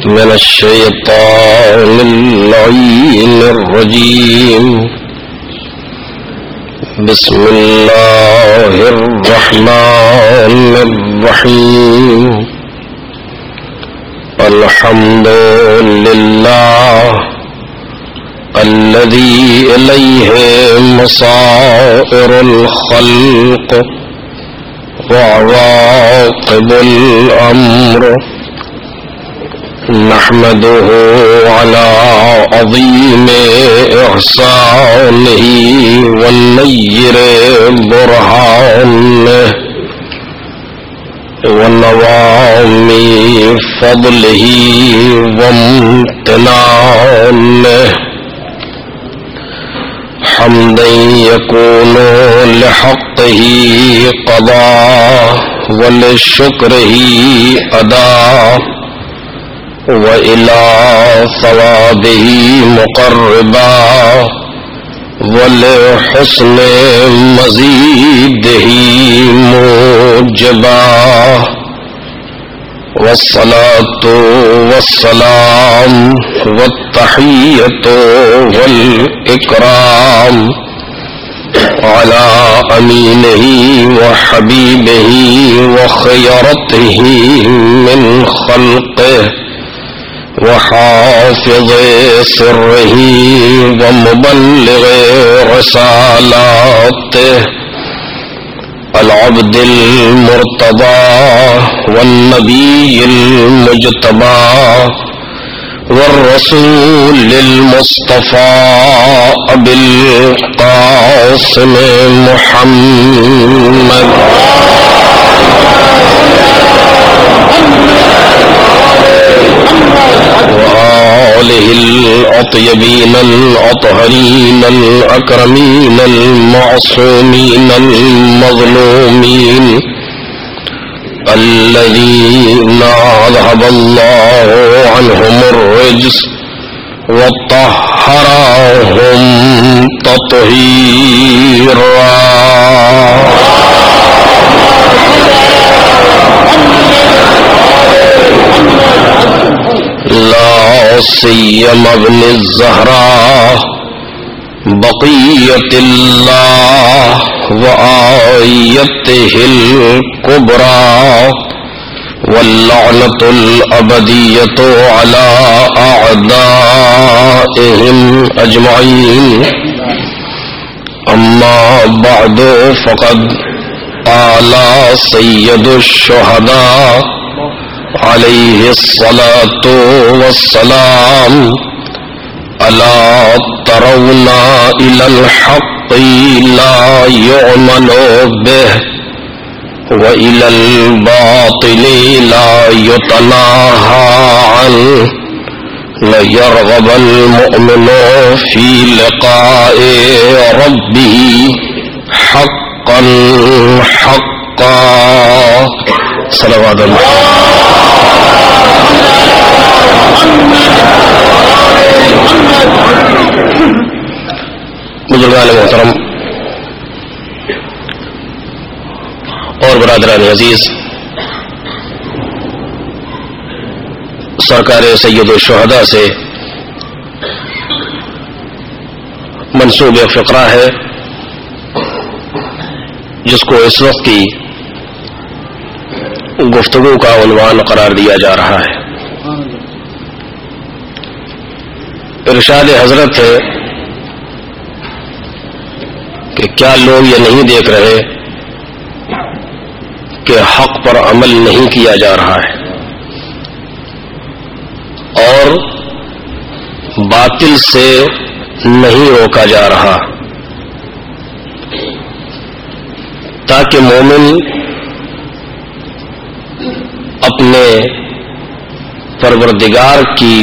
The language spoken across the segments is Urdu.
من الشيطان اللعين الرجيم بسم الله الرحمن الرحيم الحمد لله الذي إليه مصائر الخلق وعواقب الأمر نحمده على عظيم إحسانه والنير برهانه ونوام فضله وامتنانه حمدا يكون لحقه قضاء ولشكره أداء وإلى ثوابه مقربا ولحسن مزيده موجبا والصلاة والسلام والتحية والإكرام على أمينه وحبيبه وخيرته من خلقه وحافظ سره ومبلغ رسالاته العبد المرتضى والنبي المجتبى والرسول المصطفى أبي القاسم محمد وآله الأطيبين الأطهرين الأكرمين المعصومين المظلومين الذين أذهب الله عنهم الرجس وطهرهم تطهيرا لا سيما ابن الزهراء بقية الله وآيته الكبرى واللعنة الأبدية على أعدائهم أجمعين أما بعد فقد قال سيد الشهداء عليه الصلاة والسلام ألا ترون إلى الحق لا يؤمن به وإلى الباطل لا يتناهى عنه ليرغب المؤمن في لقاء ربه حقا حقا صلوات الله بزرگان محترم اور برادران عزیز، سرکار سید الشہداء سے منسوب ایک فقرہ ہے جس کو اس وقت کی گفتگو کا عنوان قرار دیا جا رہا ہے۔ ارشاد حضرت ہے کہ کیا لوگ یہ نہیں دیکھ رہے کہ حق پر عمل نہیں کیا جا رہا ہے اور باطل سے نہیں روکا جا رہا، تاکہ مومن اپنے پروردگار کی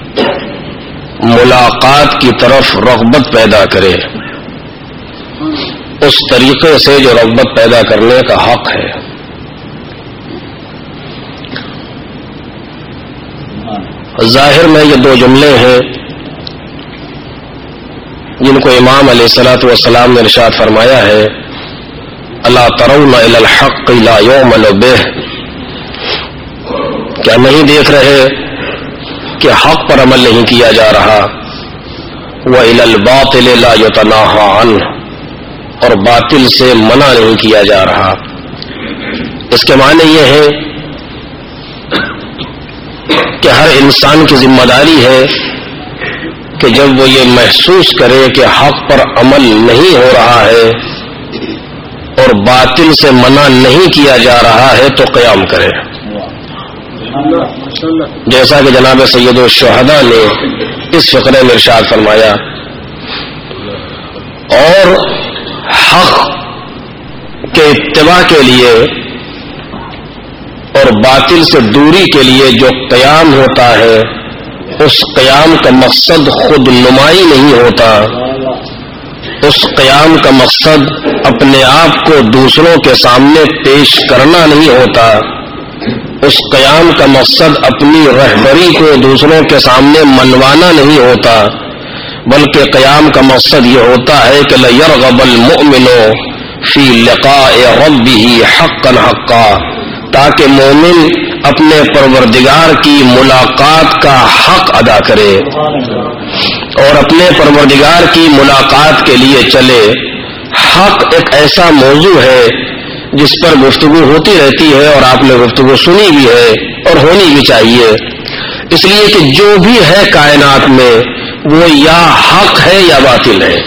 ملاقات کی طرف رغبت پیدا کرے، اس طریقے سے جو رغبت پیدا کرنے کا حق ہے۔ ظاہر میں یہ دو جملے ہیں جن کو امام علیہ الصلوۃ والسلام نے ارشاد فرمایا ہے، الا ترون الی الحق لا یعمل بہ، کیا نہیں دیکھ رہے کہ حق پر عمل نہیں کیا جا رہا، وَإِلَى الْبَاطِلِ لَا يُتَنَاهَى عَنْهُ، اور باطل سے منع نہیں کیا جا رہا۔ اس کے معنی یہ ہے کہ ہر انسان کی ذمہ داری ہے کہ جب وہ یہ محسوس کرے کہ حق پر عمل نہیں ہو رہا ہے اور باطل سے منع نہیں کیا جا رہا ہے تو قیام کرے، جیسا کہ جناب سید الشہداء نے اس فقرے میں ارشاد فرمایا، اور حق کے اتباع کے لیے اور باطل سے دوری کے لیے جو قیام ہوتا ہے اس قیام کا مقصد خود نمائی نہیں ہوتا، اس قیام کا مقصد اپنے آپ کو دوسروں کے سامنے پیش کرنا نہیں ہوتا، اس قیام کا مقصد اپنی رہبری کو دوسروں کے سامنے منوانا نہیں ہوتا، بلکہ قیام کا مقصد یہ ہوتا ہے کہ لَيَرْغَبَ الْمُؤْمِنُ فِي لِقَاءِ رَبِّهِ حَقًّا حَقًّا، تاکہ مومن اپنے پروردگار کی ملاقات کا حق ادا کرے اور اپنے پروردگار کی ملاقات کے لیے چلے۔ حق ایک ایسا موضوع ہے جس پر گفتگو ہوتی رہتی ہے اور آپ نے گفتگو سنی بھی ہے اور ہونی بھی چاہیے، اس لیے کہ جو بھی ہے کائنات میں وہ یا حق ہے یا باطل ہے،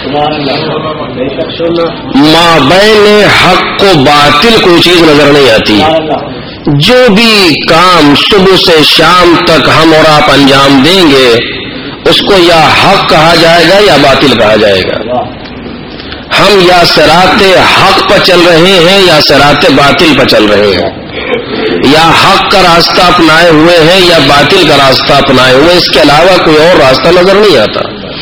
مابین حق کو باطل کوئی چیز نظر نہیں آتی۔ جو بھی کام صبح سے شام تک ہم اور آپ انجام دیں گے اس کو یا حق کہا جائے گا یا باطل کہا جائے گا۔ ہم یا صراط حق پر چل رہے ہیں یا صراط باطل پر چل رہے ہیں، یا حق کا راستہ اپنائے ہوئے ہیں یا باطل کا راستہ اپنائے ہوئے، اس کے علاوہ کوئی اور راستہ نظر نہیں آتا۔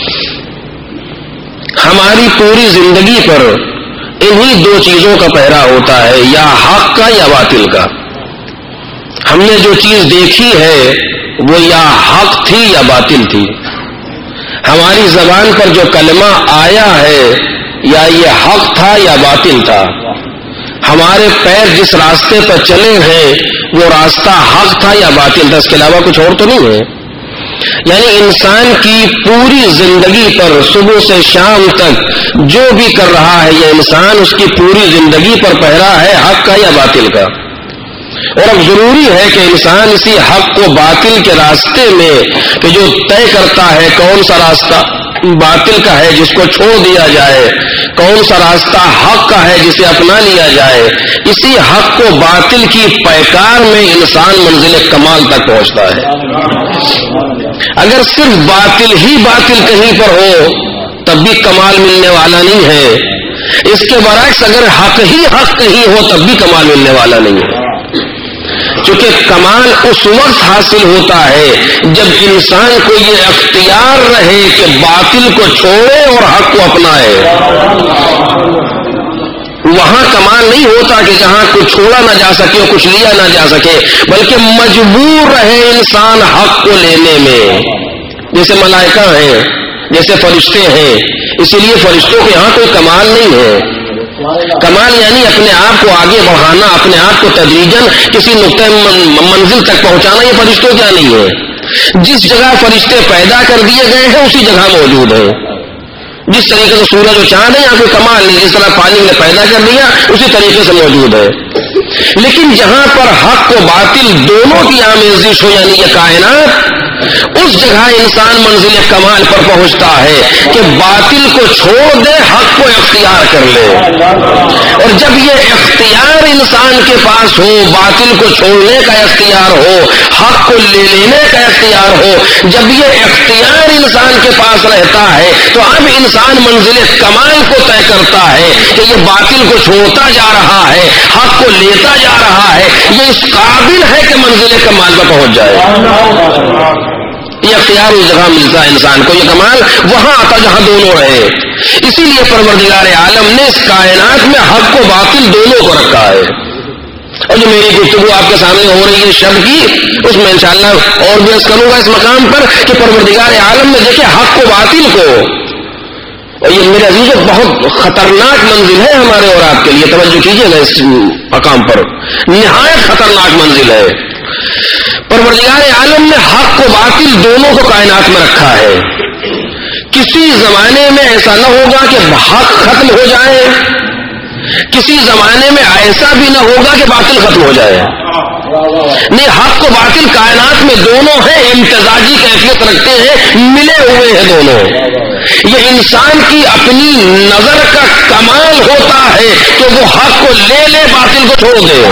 ہماری پوری زندگی پر انہی دو چیزوں کا پہرا ہوتا ہے، یا حق کا یا باطل کا۔ ہم نے جو چیز دیکھی ہے وہ یا حق تھی یا باطل تھی، ہماری زبان پر جو کلمہ آیا ہے یا یہ حق تھا یا باطل تھا، ہمارے پیر جس راستے پر چلے ہیں وہ راستہ حق تھا یا باطل تھا، اس کے علاوہ کچھ اور تو نہیں ہے۔ یعنی انسان کی پوری زندگی پر صبح سے شام تک جو بھی کر رہا ہے یہ انسان، اس کی پوری زندگی پر پہرا ہے حق کا یا باطل کا۔ اور اب ضروری ہے کہ انسان اسی حق کو باطل کے راستے میں کہ جو طے کرتا ہے کون سا راستہ باطل کا ہے جس کو چھوڑ دیا جائے، کون سا راستہ حق کا ہے جسے اپنا لیا جائے، اسی حق کو باطل کی پیکار میں انسان منزل کمال تک پہنچتا ہے۔ اگر صرف باطل ہی باطل کہیں پر ہو تب بھی کمال ملنے والا نہیں ہے، اس کے برعکس اگر حق ہی حق کہیں ہو تب بھی کمال ملنے والا نہیں ہے، کیونکہ کمال اس وقت حاصل ہوتا ہے جب انسان کو یہ اختیار رہے کہ باطل کو چھوڑے اور حق کو اپنائے۔ وہاں کمال نہیں ہوتا کہ جہاں کچھ چھوڑا نہ جا سکے اور کچھ لیا نہ جا سکے، بلکہ مجبور رہے انسان حق کو لینے میں، جیسے ملائکہ ہیں، جیسے فرشتے ہیں۔ اسی لیے فرشتوں کے یہاں کوئی کمال نہیں ہے۔ کمال یعنی اپنے آپ کو آگے بڑھانا، اپنے آپ کو تدریجاً کسی نقطۂ منزل تک پہنچانا، یہ فرشتوں کیا نہیں ہے۔ جس جگہ فرشتے پیدا کر دیے گئے ہیں اسی جگہ موجود ہیں۔ جس طریقے سے سورج و چاند ہے یہاں کوئی کمال نہیں، جس طرح پانی نے پیدا کر دیا اسی طریقے سے موجود ہے۔ لیکن جہاں پر حق و باطل دونوں کی آمیزش ہو، یعنی یہ کائنات، اس جگہ انسان منزل کمال پر پہنچتا ہے کہ باطل کو چھوڑ دے، حق کو اختیار کر لے۔ اور جب یہ اختیار انسان کے پاس ہو، باطل کو چھوڑنے کا اختیار ہو، حق کو لے لینے کا اختیار ہو، جب یہ اختیار انسان کے پاس رہتا ہے تو اب انسان منزل کمال کو طے کرتا ہے کہ یہ باطل کو چھوڑتا جا رہا ہے، حق کو لیتا جا رہا ہے، یہ اس قابل ہے کہ منزل کمال پر پہنچ جائے۔ یہ اختیار اس جگہ ملتا ہے انسان کو، یہ کمال وہاں آتا جہاں دونوں رہے۔ اسی لیے پروردگار عالم نے اس کائنات میں حق و باطل دونوں کو رکھا ہے۔ اور جو میری گفتگو آپ کے سامنے ہو رہی ہے شب کی، اس میں انشاءاللہ اور بھی عرض کروں گا اس مقام پر کہ پروردگار عالم نے دیکھے حق و باطل کو، اور یہ میرے عزیزوں بہت خطرناک منزل ہے ہمارے اور آپ کے لیے، توجہ کیجیے گا اس مقام پر، نہایت خطرناک منزل ہے۔ پروردگار عالم نے حق و باطل دونوں کو کائنات میں رکھا ہے. کسی زمانے میں ایسا نہ ہوگا کہ حق ختم ہو جائے، کسی زمانے میں ایسا بھی نہ ہوگا کہ باطل ختم ہو جائے. نہیں، حق و باطل کائنات میں دونوں ہیں، امتزاجی کیفیت رکھتے ہیں، ملے ہوئے ہیں دونوں. یہ انسان کی اپنی نظر کا کمال ہوتا ہے کہ وہ حق کو لے باطل کو چھوڑ دے.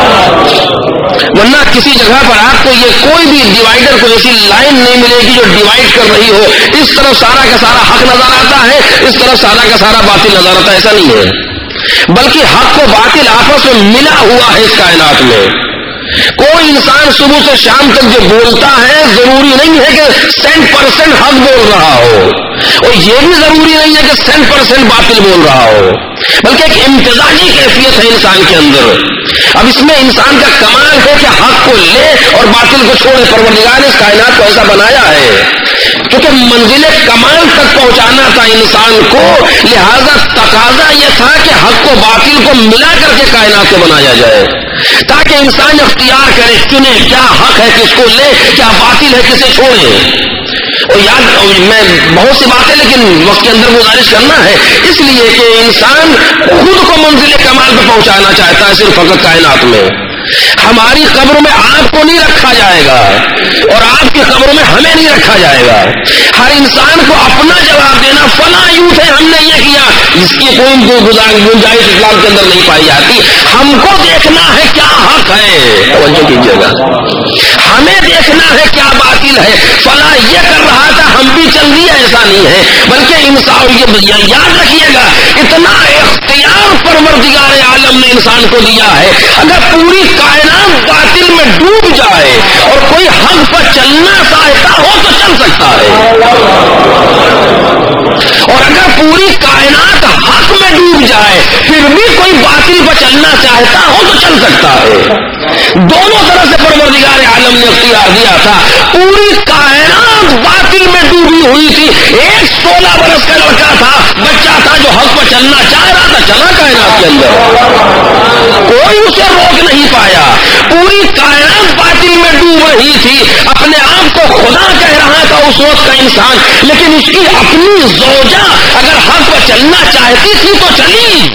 ورنہ کسی جگہ پر آپ کو یہ کوئی بھی ڈیوائڈر کو ایسی لائن نہیں ملے گی جو ڈیوائڈ کر رہی ہو. اس طرف سارا کا سارا حق نظر آتا ہے، اس طرف سارا کا سارا باطل نظر آتا ہے. ایسا نہیں ہے، بلکہ حق و باطل آپس میں ملا ہوا ہے اس کائنات میں. کوئی انسان صبح سے شام تک جو بولتا ہے ضروری نہیں ہے کہ 100% حق بول رہا ہو، اور یہ بھی ضروری نہیں ہے کہ 100% باطل بول رہا ہو، بلکہ ایک امتزاجی کیفیت ہے انسان کے اندر. اب اس میں انسان کا کمال ہے کہ حق کو لے اور باطل کو چھوڑے. پروردگار نے اس کائنات کو ایسا بنایا ہے کیونکہ منزل کمال تک پہنچانا تھا انسان کو، لہذا تقاضا یہ تھا کہ حق کو باطل کو ملا کر کے کائنات کو بنایا جائے، تاکہ انسان اختیار کرے، چنے کیا حق ہے کس کو لے، کیا باطل ہے کسے چھوڑے. اور یاد میں بہت سی باتیں لیکن وقت کے اندر گزارش کرنا ہے، اس لیے کہ انسان خود کو منزل کمال پہ پہنچانا چاہتا ہے صرف فقط کائنات میں. ہماری قبر میں آپ کو نہیں رکھا جائے گا اور آپ کی قبر میں ہمیں نہیں رکھا جائے گا. ہر انسان کو اپنا جواب دینا، فلاں یوں تھے ہم نے یہ کیا، اس کی کوئی گنجائش اسلام کے اندر نہیں پائی جاتی. ہم کو دیکھنا ہے کیا حق ہے، توجہ کیجیے گا، ہمیں دیکھنا ہے کیا باطل ہے. فلاں یہ کر رہا تھا ہم بھی چل دیے، ایسا نہیں ہے، بلکہ انسان یہ یاد رکھیے گا اتنا اختیار پروردگار عالم نے انسان کو دیا ہے. اگر پوری کائنات باطل میں ڈوب جائے اور کوئی حق پر چلنا چاہتا ہو تو چل سکتا ہے، اور اگر پوری کائنات حق میں ڈوب جائے پھر بھی کوئی باطل پر چلنا چاہتا ہو تو چل سکتا ہے. دونوں طرح سے پروردگار عالم نے اختیار دیا تھا. پوری کائنات باطل میں ڈوبی ہوئی تھی، ایک 16 برس کا لڑکا تھا، بچہ تھا جو حق پر چلنا چاہ رہا تھا، چلا کائنات کے اندر، کوئی اسے روک نہیں پایا. پوری کائنات باطل میں ڈوب رہی تھی، اپنے آپ کو خدا کہہ رہا تھا اس وقت کا انسان، لیکن اس کی اپنی زوجہ اگر حق پر چلنا چاہتی تھی تو چلی.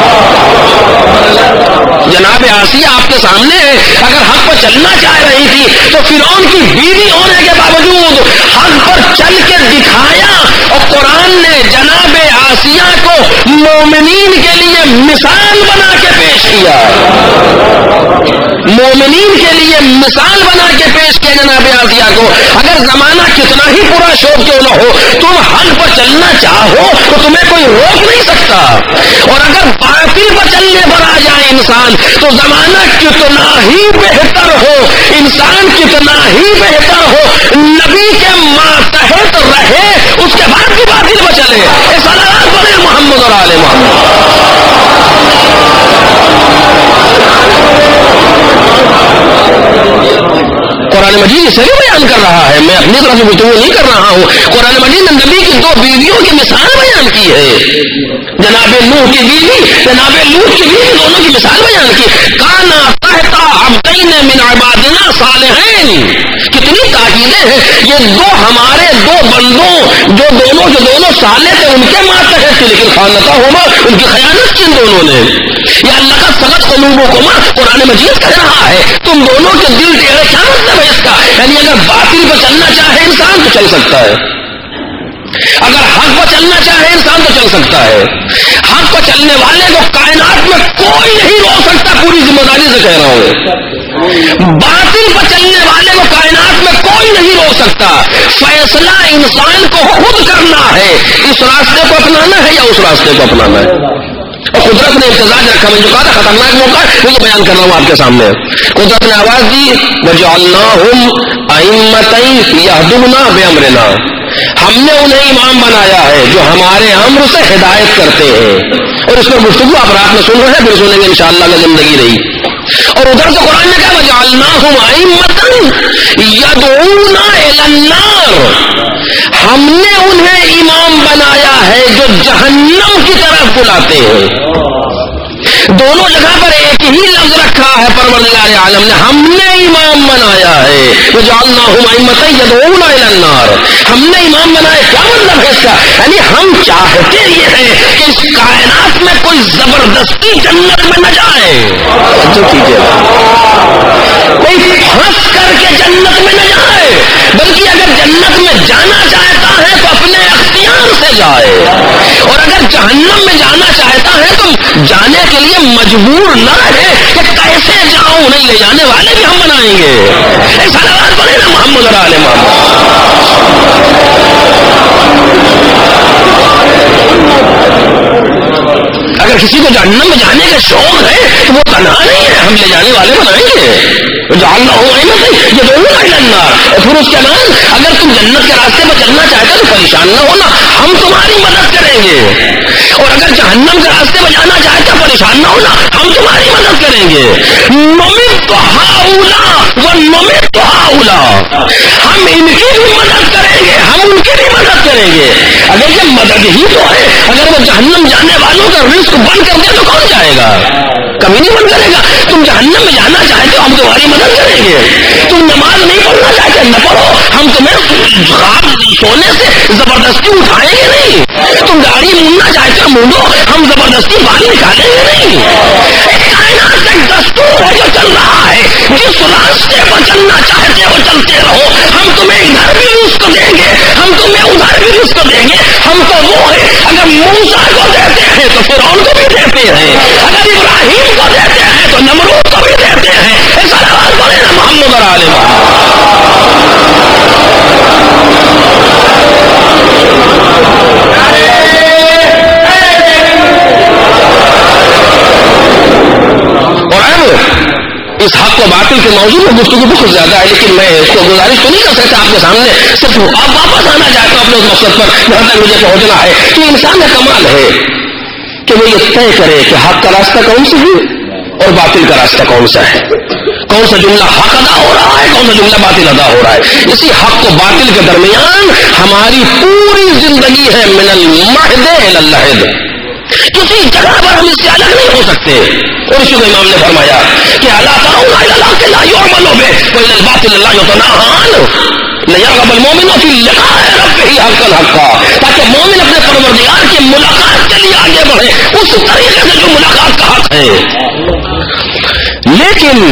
جناب آسیہ آپ کے سامنے ہے، اگر حق پر چلنا چاہ رہی تھی تو فرعون کی بیوی ہونے کے باوجود حق پر چل کے دکھایا. اور قرآن نے جناب آسیہ کو مومنین کے لیے مثال بنا کے پیش کیا، مومنین کے لیے مثال بنا کے پیش کیا جناب آسیہ کو. اگر زمانہ کتنا ہی برا شوق کیوں نہ ہو، تم حق پر چلنا چاہو تو تمہیں کوئی روک نہیں سکتا. اور اگر باطل پر چلنے پر آ جائے انسان تو زمانہ کتنا ہی بہتر ہو، انسان کتنا ہی بہتر ہو، نبی کے ماتحت رہے اس کے بعد بھی باطل پر چلے. صلوات پڑھیں محمد اور آل محمد. قرآن مجید اسے بھی بیان کر رہا ہے، میں اپنی طرف سے گفتگو نہیں کر رہا ہوں. قرآن مجید نے نبی کی 2 بیویوں کی مثال بیان کی ہے، جناب نوح کی بیوی، جناب لوط کی بیوی، دونوں کی مثال بیان کی. کانا تحت عبدین من عبادنا صالحین. کتنی تاکیدیں ہیں، یہ 2 ہمارے 2 بندوں جو دونوں صالح تھے ان کے ماتحت تھے، لیکن خانتاہما ان کی خیانت کی ان دونوں نے. یا لقد سغت قلوبکما، قرآن مجید کہہ رہا ہے تم دونوں کے دل ٹیڑھے. کیا مطلب ہے اس کا؟ یعنی اگر باطل پر چلنا چاہے انسان تو چل سکتا ہے، اگر حق پر چلنا چاہے انسان تو چل سکتا ہے. حق پر چلنے والے کو کائنات میں کوئی نہیں روک سکتا، پوری ذمہ داری سے کہہ رہا ہوں. باطل پر چلنے والے کو کائنات میں کوئی نہیں روک سکتا. فیصلہ انسان کو خود کرنا ہے، اس راستے کو اپنانا ہے یا اس راستے کو اپنانا ہے. اور قدرت نے امتزاج رکھا، میں جو کہا تھا خطرناک موقع ہے، یہ بیان کر رہا ہوں آپ کے سامنے. قدرت نے آواز دی وَجَعَلْنَاهُمْ أَئِمَّةً يَهْدُونَ بِأَمْرِنَا، ہم نے انہیں امام بنایا ہے جو ہمارے امر سے ہدایت کرتے ہیں. اور اس پر گفتگو آپ رات میں سن رہے ہیں، پھر سنیں گے انشاءاللہ اگر زندگی رہی. اور ادھر سے قرآن نے کہا وَجَعَلْنَاهُمْ أَئِمَّةً يَدْعُونَ إِلَى النَّارِ، ہم نے انہیں امام بنایا ہے جو جہنم کی طرف بلاتے ہیں. دونوں جگہ پر ایک ہی یہی لفظ رکھا ہے پروردگار عالم نے، ہم نے امام بنایا ہے، وجعلناہم ائمۃ یدعون الی النار، ہم نے امام بنایا. کیا مطلب ہے اس کا؟ یعنی ہم چاہتے یہ ہیں کہ اس کائنات میں کوئی زبردستی جنت میں نہ جائے، کوئی پھنس کر کے جنت میں نہ جائے، بلکہ اگر جنت میں جانا چاہتا ہے تو اپنے اختیار سے جائے، اور اگر جہنم میں جانا چاہتا ہے تو جانے کے لیے مجبور نہ رہے کہ کیسے جاؤں. نہیں، لے جانے والے بھی ہم بنائیں گے. ایسا نواز بنے نا محمد اور آل محمد. اگر کسی کو جہنم میں جانے کا شوق ہے تو وہ تنہا نہیں ہے، ہم لے جانے والے بنائیں گے. جاننا ہو یہ دونوں النار. اور پھر اس کے بعد اگر تم جنت کے راستے پر چلنا چاہتے تو پریشان نہ ہونا، ہم تمہاری مدد کریں گے. اور اگر جہنم کے راستے پر جانا چاہتے پریشان نہ ہونا، ہم تمہاری مدد کریں گے. نمت ہاؤلا و نمت ہاؤلا، ہم ان کی بھی مدد کریں گے، ہم ان کی بھی مدد کریں گے. اگر یہ مدد ہی تو ہے، اگر وہ جہنم جانے والوں کا رزق بند کر دے تو کون جائے گا؟ کبھی نہیں بند کرے گا. تم جہنم میں جانا چاہتے ہو، ہم تمہاری مدد کریں گے. تم نماز نہیں پڑھنا چاہتے، نہ پڑھو، ہم تمہیں خواب سونے سے زبردستی اٹھائیں گے نہیں. تم گاڑی موننا چاہتے ہو، مونڈو، ہم زبردستی بال نکالیں گے نہیں. ایک کائنات کا ایک دستور ہے جو چل رہا ہے، جس راستے پر چلنا چاہتے ہو چلتے رہو. ہم تمہیں ادھر بھی رزق دیں گے، ہم تمہیں ادھر بھی رزق دیں گے. ہم تو وہ ہیں، اگر موسیٰ کو دیتے ہیں تو فرعون کو بھی دیتے ہیں، اگر ابراہیم کو دیتے ہیں تو نمرود کو بھی دیتے ہیں. ایسا نواز بنے نا محمد اور آل اس حق و باطل کے موضوع میں گفتگو بہت زیادہ ہے، لیکن میں اس کو گزارش تو نہیں کر سکتا آپ کے سامنے. صرف آپ واپس آنا چاہتا ہوں اپنے اس مقصد پر جہاں تک مجھے پہنچنا ہے. تو انسان کا کمال ہے کہ وہ یہ طے کرے کہ حق کا راستہ کون سا ہے اور باطل کا راستہ کون سا ہے، کون سا جملہ حق ادا ہو رہا ہے، کون سا جملہ باطل ادا ہو رہا ہے. اسی حق و باطل کے درمیان ہماری پوری زندگی ہے، من المہد الی اللحد. کسی جگہ پر ہم اس سے الگ نہیں ہو سکتے. اور اسی کو امام نے فرمایا کہ الا ترون الی الحق لا یعمل به والی الباطل لا یتناهى لیرغب المؤمن فی لقاء ربہ حقا حقا، تاکہ مومن اپنے پروردگار کی ملاقات کے لیے آگے بڑھے اس طریقے سے جو ملاقات کا حق ہے. لیکن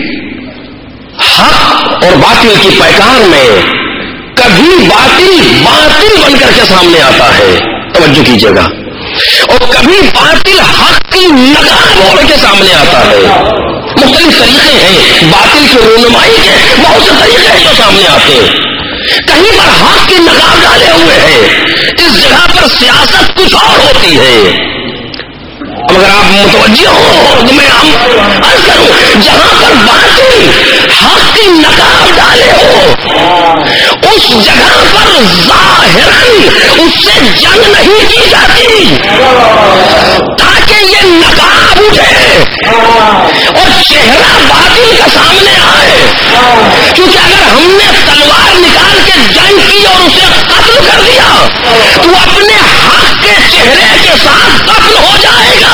حق اور باطل کی پیکار میں کبھی باطل باطل بن کر کے سامنے آتا ہے، توجہ کیجیے گا، اور کبھی باطل حق کی نقاب اوڑھ کے سامنے آتا ہے. مختلف طریقے ہیں باطل کی رونمائی کے، بہت سے طریقے ہیں جو سامنے آتے ہیں. کہیں پر حق کی نقاب ڈالے ہوئے ہیں، اس جگہ پر سیاست کچھ اور ہوتی ہے. اب اگر آپ متوجہ ہو تو میں عرض کروں، جہاں پر باطل حق کی نقاب ڈالے ہو اس جگہ پر ظاہراً اس سے جنگ نہیں کی جاتی تاکہ یہ نقاب اٹھے اور چہرہ باطل کا سامنے آئے. کیونکہ اگر ہم نے تلوار نکال کے جنگ کی اور اسے قتل کر دیا تو وہ اپنے حق کے چہرے کے ساتھ قتل ہو جائے گا.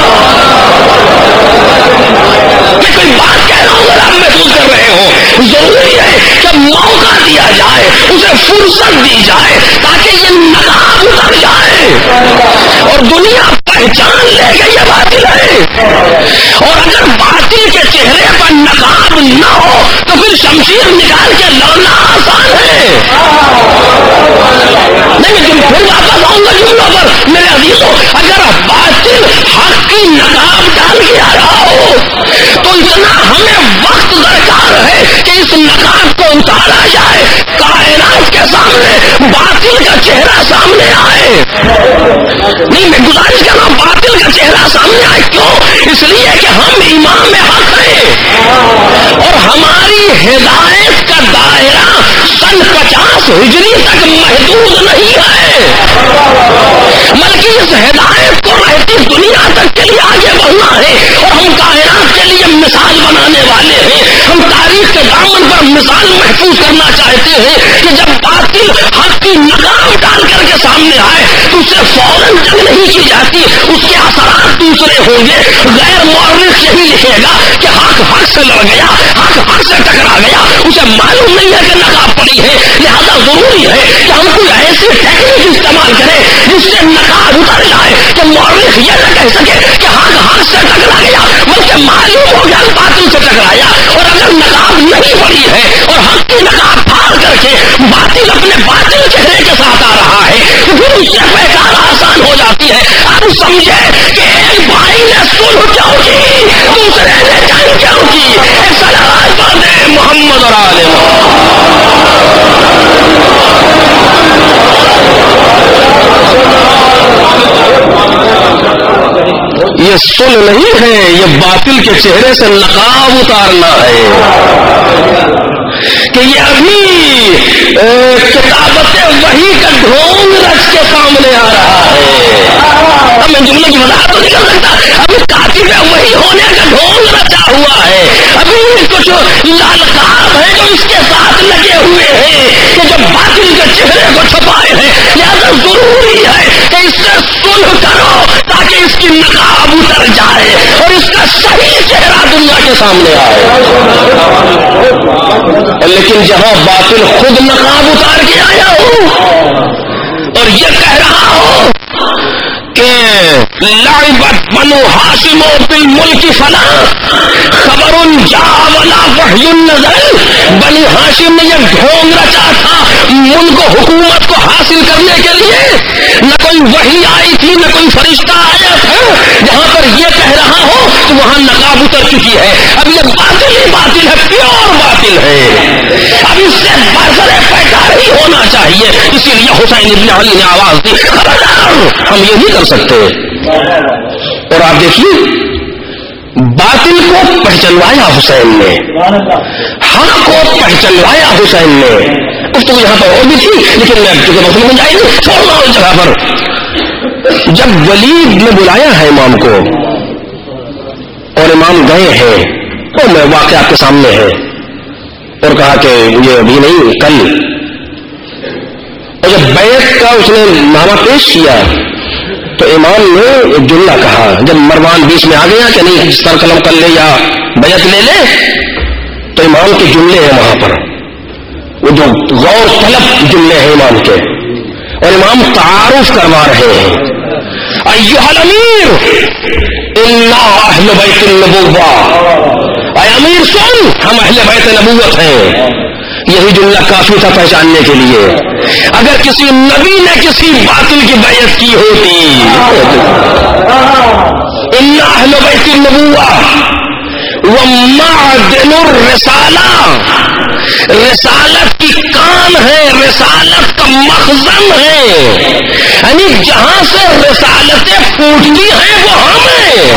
میں کوئی بات کہہ رہا ہوں اگر آپ محسوس کر رہے ہو، ضروری ہے کہ موقع دیا جائے، اسے فرصت دی جائے تاکہ یہ نقاب اتر جائے اور دنیا پہچان لے کہ یہ باطل ہے. اور اگر باطل کے چہرے پر نقاب نہ ہو تو پھر شمشیر نکال کے لڑنا آسان ہے. نہیں میں پھر واپس آؤں گا جملوں پر میرے عزیزوں. اگر باطل حق کی نقاب ڈال کے آ رہا ہو تو اتنا ہمیں وقت درکار ہے کہ اس نقاب کو اتارا جائے، کائنات کے سامنے باطل کا چہرہ سامنے آئے. نہیں میں گزارش کر رہا ہوں باطل کا چہرہ سامنے آئے. کیوں؟ اس لیے کہ ہم امام حق ہیں اور ہماری ہدایت کا دائرہ سن 50 ہجری تک محدود نہیں ہے، بلکہ اس ہدایت کو رہتی دنیا تک کے لیے آگے بڑھنا ہے. اور ہم کائنات کے لیے مثال بنانے والے ہیں. ہم تاریخ کے دامن پر مثال محفوظ کرنا چاہتے ہیں کہ جب باطل حق کی نقاب ڈال کر کے سامنے آئے تو سے فوراً جنگ نہیں کی جاتی، اس کے اثرات دوسرے ہوں گے. غیر مورخ یہی لکھے گا کہ حق سے لڑ گیا، حق سے ٹکرا گیا، اسے معلوم نہیں ہے کہ نقاب پڑی ہے، لہذا ضروری ہے کہ ہم کوئی ایسی ٹیکنیک استعمال کریں جس سے نقاب اتر جائے کہ مورخ یہ نہ کہہ سکے کہ حق سے ٹکرا گیا، بلکہ معلوم ہو گیا باطل سے ٹکرایا. اور اگر نقاب نہیں پڑی ہے اور حق کی نقاب پھاڑ کر کے باطل اپنے باطل چہرے کے ساتھ آ رہا ہے تو پھر اس سے پہچان آسان ہو جاتی ہے. اب سمجھے کہ ایک بھائی نے صلح کیوں کی، دوسرے نے جنگ کیوں کی. ایک صلوات پڑھیں محمد اور آل یہ صلح نہیں ہے، یہ باطل کے چہرے سے نقاب اتارنا ہے. کہ یہ ابھی کتابت وحی کا ڈھونگ رچ کے سامنے آ رہا ہے. اب میں جملے کی وضاحت تو نہیں کر سکتا. ابھی کاتب وحی ہونے کا ڈھونگ رچا ہوا ہے. ابھی کچھ لالکار ہیں جو اس کے ساتھ لگے ہوئے ہیں کہ جو باطل کے چہرے کو چھپائے ہیں. لہذا ضروری ہے کہ اس سے صلح کرو تاکہ اس کی نقاب اتر جائے اور اس کا صحیح چہرہ دنیا کے سامنے آئے. لیکن جہاں باطل خود نقاب اتار کے آیا ہو اور یہ کہہ رہا ہو کہ لعبت بنو ہاشم بالملک فلا خبر جاء ولا وحی نزل. بنی ہاشم نے یہ ڈھونگ رچا تھا ملک و حکومت کو حاصل کرنے کے لیے. نہ کوئی وحی آئی تھی، نہ کوئی فرشتہ آیا تھا. جہاں پر یہ کہہ رہا ہو تو وہاں نقاب اتر چکی ہے. اب یہ باطل ہی باطل ہے، پیور باطل ہے. اب اس سے بازر پیدار ہی ہونا چاہیے. اسی لیے حسین ابن علی نے آواز دی خبردار، ہم یہ نہیں کر سکتے. اور آپ دیکھیے باطل کو پہچنوایا حسین نے، حق کو پہچنوایا حسین نے. اس تو یہاں پر اور بھی تھی لیکن میں چونکہ وقت میں جائے گی چھوڑنا اس جگہ پر. جب ولید نے بلایا ہے امام کو اور امام گئے ہیں تو میں واقعہ آپ کے سامنے ہے اور کہا کہ یہ ابھی نہیں کل. اور جب بیعت کا اس نے نامہ پیش کیا تو امام نے ایک جملہ کہا. جب مروان بیچ میں آ گیا کہ نہیں سر قلم کر لے یا بیعت لے لے تو امام کے جملے ہیں وہاں پر، وہ جو غور طلب جملے ہیں امام کے. اور امام تعارف کروا رہے ہیں ایھا الامیر انا اہل بیت النبوہ. اے امیر سن، ہم اہل بیت نبوت ہیں. یہی جملہ کافی تھا پہچاننے کے لیے. اگر کسی نبی نے کسی باطل کی بیعت کی ہوتی انا اہل بیت النبوہ ومعدن الرسالہ، رسالت کی کان ہے، رسالت کا مخزن ہے، یعنی جہاں سے رسالتیں پھوٹتی ہیں وہ ہم ہیں.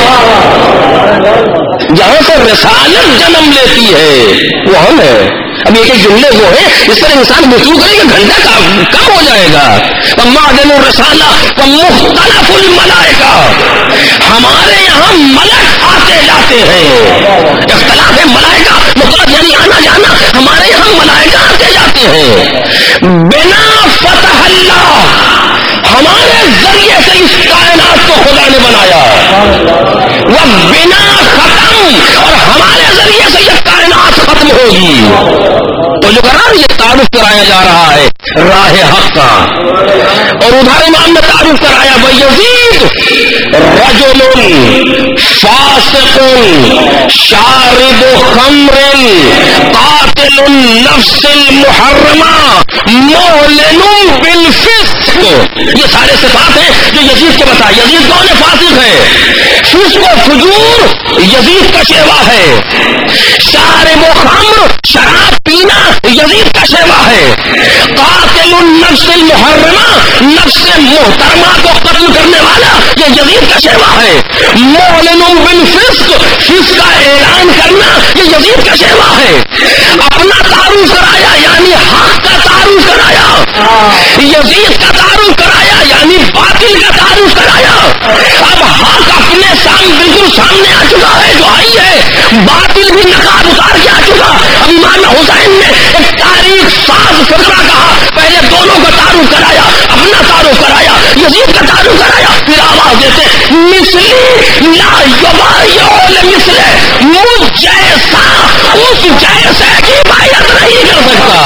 جہاں سے رسالت جنم لیتی ہے وہ ہم ہیں. اب ایک ایک جملے وہ ہیں اس پر انسان گفتگو کرے گا گھنٹہ کم ہو جائے گا. معدن الرسالہ و مختلف الملائکہ، ہمارے یہاں ملک آتے جاتے ہیں. اختلاف ہے ملائکہ مطلب یعنی آنا جانا، ہمارے یہاں ملائکہ آتے جاتے ہیں. بنا فتح اللہ، ہمارے ذریعے سے اس کائنات کو خدا نے بنایا. وہ بنا ختم، اور ہمارے ذریعے سے یہ کائنات ختم ہوگی. تو جو قرار یہ تعارف کرایا جا رہا ہے راہ حق کا. اور ادھر امام نے تعارف کرایا وہ یزید رجل فاسق شارب خمر قاتل النفس المحرمہ معلن بالفسق. یہ سارے صفات ہیں جو یزید کے بتائے. یزید کون ہے؟ فاسق ہے. فسق و فجور یزید کا شیوا ہے. شارب و خمر شراب پینا یزید کا شیوا ہے. قاتل النفس المحرمہ نفس محترمہ کو قتل کرنے والا یہ یزید کا شیوا ہے. معلن بالفسق، فسق کا اعلان کرنا یہ یزید کا شیوا ہے. اپنا تعارف کرایا یعنی حق کا تعارف کرایا، یزید کا تعارف کرایا یعنی باطل کا تعارف کرایا. اب حق اپنے بالکل سامنے آ چکا ہے جو آئی ہے، باطل بھی نقاب اتار کے آ چکا. اب امام حسین نے ایک تاریخ ساز فکرہ کہا، پہلے دونوں کا تعارف کرایا، اپنا تعارف کرایا. یزید کا تعارف کرایا، پھر آواز دیتے مثلی لا یبایع مثلہ، مجھ جیسا اس جیسے کی بیعت نہیں کر سکتا۔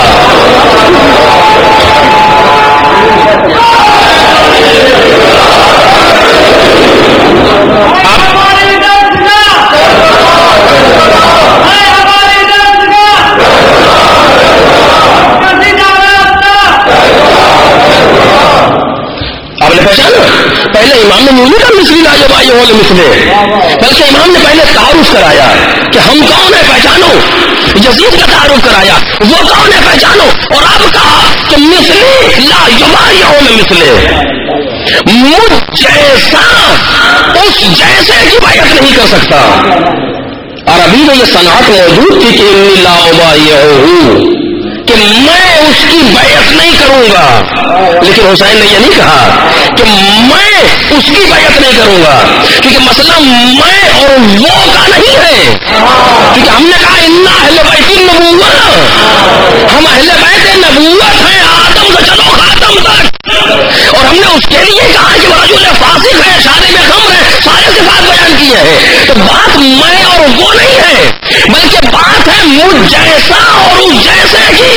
آپ نے پہچانا؟ پہلے امام نے نہیں کہا مثلی لا یبایع مثلہ، بلکہ امام نے پہلے تعارف کرایا کہ ہم کون ہے پہچانو، یزید کا تعارف کرایا وہ کون ہے پہچانو، اور اب کہا کہ مثلی لا یبایع مثلہ، مجھ جیسا اس جیسے کی بیعت نہیں کر سکتا۔ عربی میں یہ صنعت موجود تھی کہ انی لا ابایعہ، کہ میں اس کی بیعت نہیں کروں گا، لیکن حسین نے یہ نہیں کہا کہ میں اس کی بیعت نہیں کروں گا، کیونکہ مسئلہ میں اور وہ کا نہیں ہے، کیونکہ ہم نے کہا انا اہل بیت النبوہ، ہم اہل بیت نبوت ہیں آدم سے چلو خاتم تک، اور ہم نے اس کے لیے کہا کہ وہ رجل فاسق ہے، شارب خمر ہے، سارے صفات بیان کیے ہیں، تو بات میں اور وہ نہیں ہے، بلکہ بات ہے مجھ جیسا اور اس جیسے کی۔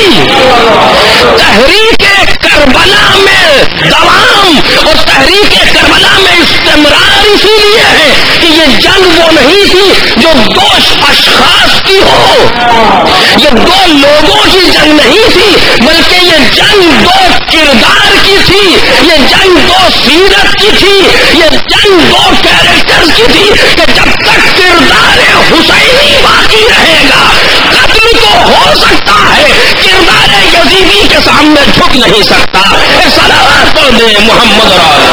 تحریک کربلا میں دوام اور تحریک کربلا میں استمرار اسی لیے ہے کہ یہ جنگ وہ نہیں تھی جو دو اشخاص کی ہو، یہ دو لوگوں کی جنگ نہیں تھی، بلکہ یہ جنگ دو کردار کی تھی، یہ جنگ دو سیرت کی تھی، یہ جنگ دو کیریکٹر کی تھی، کہ جب تک کردار حسینی باقی رہے گا قتل تو ہو سکتا ہے، کردار یزیدی کے سامنے جھک نہیں سکتا۔ صلوات پڑھ دیں محمد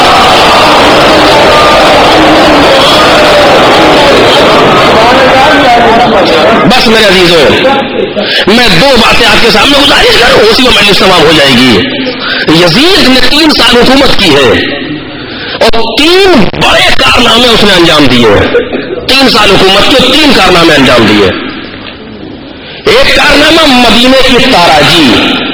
بس میرے عزیزوں، میں دو باتیں آپ کے سامنے گزارش کروں، اسی میں مجلس تمام ہو جائے گی۔ یزید نے 3 سال حکومت کی ہے اور 3 بڑے کارنامے اس نے انجام دیے، 3 سال حکومت کے 3 کارنامے انجام دیے۔ ایک کارنامہ مدینے کی تاراجی،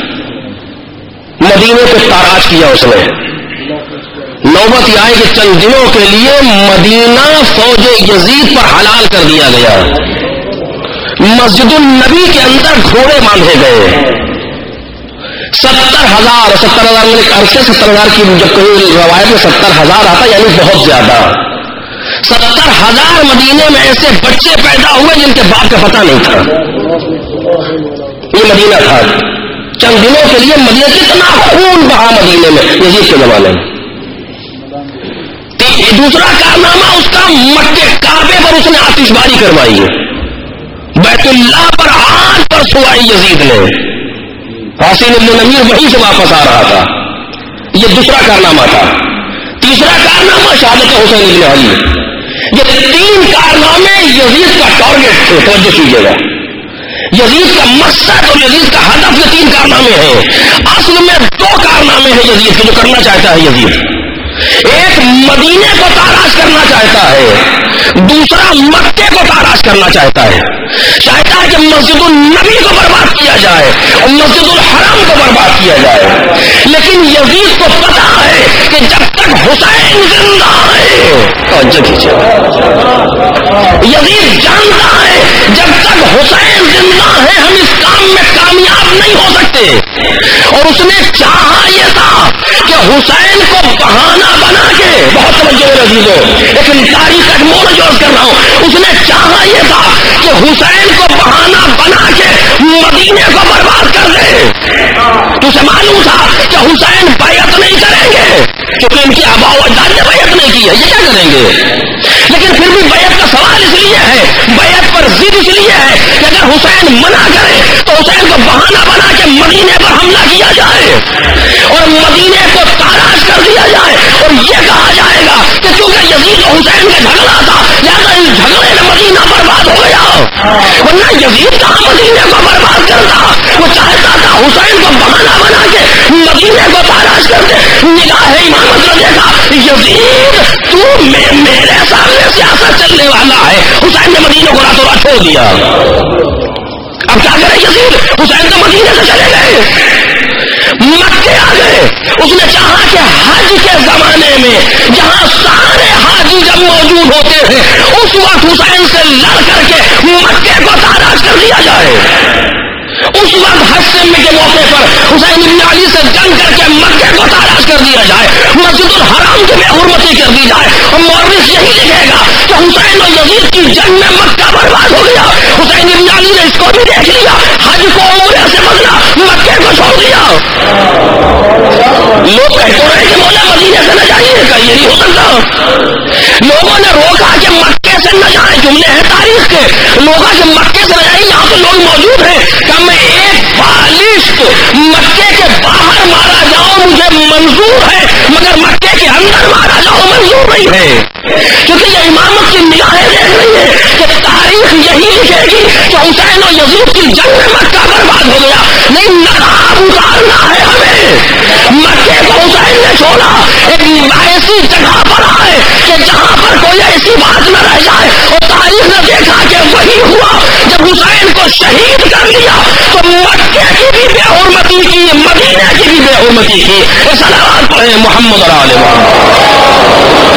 مدینے کو تاراج کیا اس نے۔ نوبت یہ آئے کہ چند دنوں کے لیے مدینہ فوج یزید پر حلال کر دیا گیا، مسجد النبی کے اندر گھوڑے باندھے گئے، 70,000 میں ایک عرصے 70,000 کی جب کہیں روایت میں 70,000 آتا یعنی بہت زیادہ، 70,000 مدینے میں ایسے بچے پیدا ہوئے جن کے باپ کا پتہ نہیں تھا۔ یہ مدینہ تھا، چند دنوں کے لیے مدینہ کتنا خون بہا مدینے میں یزید کے زمانے میں۔ دوسرا کارنامہ اس کا مکے کعبے پر اس نے آتش باری کروائی ہے، بیت اللہ پر آگ برسوائی یزید نے، حسین بن نمیر وہیں سے واپس آ رہا تھا، یہ دوسرا کارنامہ تھا۔ تیسرا کارنامہ شہادت حسین بن علی۔ یہ 3 کارنامے یزید کا ٹارگٹ تھے، توجہ کیجیے گا، یزید کا مقصد اور یزید کا ہدف یہ 3 کارنامے ہیں۔ اصل میں 2 کارنامے ہیں یزید کے جو کرنا چاہتا ہے یزید، ایک مدینے کو تاراج کرنا چاہتا ہے، دوسرا مکے کو تاراج کرنا چاہتا ہے، چاہتا ہے کہ مسجد النبی کو برباد کیا جائے اور مسجد الحرام کو برباد کیا جائے، لیکن یزید کو پتا ہے کہ جب تک حسین زندہ ہے، توجہ کیجیے، یزید جانتا ہے جب تک حسین زندہ ہے ہم اس کام میں کامیاب نہیں ہو سکتے، اور اس نے چاہا یہ تھا کہ حسین کو بہانہ بنا کے، بہت توجہ ہے عزیزوں، لیکن تاریخ کا موڑ جو کر رہا ہوں، اس نے چاہا یہ تھا کہ حسین کو بہانہ بنا کے مدینے کو برباد کر دے۔ تو اسے معلوم تھا کہ حسین بیعت نہیں کریں گے کیونکہ ان کی آباء و اجداد نے بیعت نہیں کی ہے، یہ کیا کریں گے؟ لیکن پھر بھی بیعت کا سوال اس لیے ہے، بیعت پر ضد اس لیے ہے کہ اگر حسین منع کرے تو حسین کو بہانہ بنا کے مدینے پر حملہ کیا جائے اور مدینے کو تاراج کر دیا جائے، اور یہ کہا جائے گا کہ کیونکہ یزید و حسین کا جھگڑا تھا لہٰذا اس جھگڑے میں مدینہ برباد ہو گیا، ورنہ یزید کہاں مدینے کو برباد کرتا، وہ چاہتا تھا حسین کو بہانہ بنا کے مدینے کو تاراج کر دے۔ نگاہ امامت نے دیکھا یزید تو میرے سامنے سیاست چلنے والا ہے، حسین نے مدینے کو راتوں رات چھوڑ دیا، اب کیا کرے یزید؟ حسین تو مدینے سے چلے گئے، مکے آ گئے. اس نے چاہا کہ حج کے زمانے میں جہاں سارے حاجی جب موجود ہوتے ہیں اس وقت حسین سے لڑ کر کے مکے کو تاراج کر دیا جائے. اس وقت حج کے موقع پر حسین بن علی سے جنگ کر کے مکے کو تاراج کر دیا جائے, مسجد الحرام کی بے حرمتی کر دی جائے. اور مورخ یہی لکھے گا کہ حسین و یزید کی جنگ میں مکہ برباد ہو گیا. حسین بن علی نے اس کو بھی دیکھ لیا, حج کو عمرے سے بدلا, مکے کو چھوڑ دیا. لوگ کہتے رہے کہ مولا مدینے سے نہ جائیے, کہ یہ نہیں ہو سکتا. لوگوں نے روکا کہ مکے سے نہ جائیں, جملے ہیں تاریخ کے, لوگوں کہ مکے سے نہ جائیں, یہاں تو لوگ موجود ہیں. کہ میں ایک بالشت مکے کے باہر مارا جاؤں مجھے منظور ہے, مگر مکے کے اندر مارا جاؤں منظور نہیں ہے. کیونکہ یہ امامت کی نگاہیں دیکھ رہی ہے کہ تاریخ یہی لکھے گی کہ حسین و یزید کی جنگ میں مکہ برباد ہو گیا. نہیں, نقاب اتارنا ہے ہمیں. مکے کو حسین نے چھوڑا, ایک ایسی جگہ پر آئے کہ جہاں پر کوئی ایسی بات نہ رہ جائے. اور تاریخ نے دیکھا کہ وہی ہوا. جب حسین کو شہید کر لیا تو مکے کی بھی بے حرمتی کی, مدینے کی بھی بے حرمتی کی. صلوات پڑھیں محمد اور آل محمد.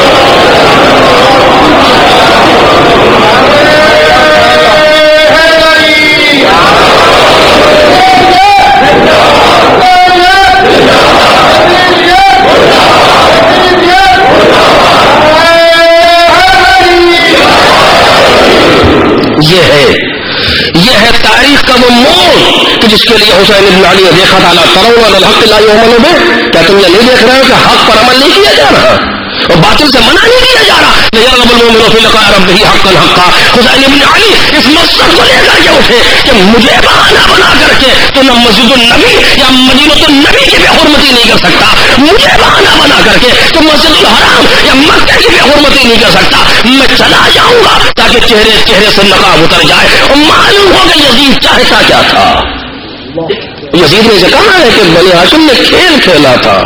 یہ ہے تاریخ کا وہ موڑ کہ جس کے لیے حسین بن علی نے دیکھا تھا, ترون الحق لا یعمل به, کیا تم یہ نہیں دیکھ رہے ہو کہ حق پر عمل نہیں کیا جا رہا اور باطل سے منع نہیں کیا جا رہا. یرغب المؤمن فی لقاء ربه حقا حقا. حسین بن علی اس مقصد کو لے کر کے اٹھے کہ مجھے بہانہ بنا کر کے تو نہ مسجد النبی یا مدینۃ النبی کی بے حرمتی نہیں کر سکتا, مجھے بہانہ بنا کر کے تو مسجد الحرام یا مکہ کی بے حرمتی نہیں کر سکتا. میں چلا جاؤں گا تاکہ چہرے سے نقاب اتر جائے اور معلوم ہو کہ یزید چاہتا کیا تھا. یزید نے کہا ہے کہ بنی ہاشم نے کھیل کھیلا تھا,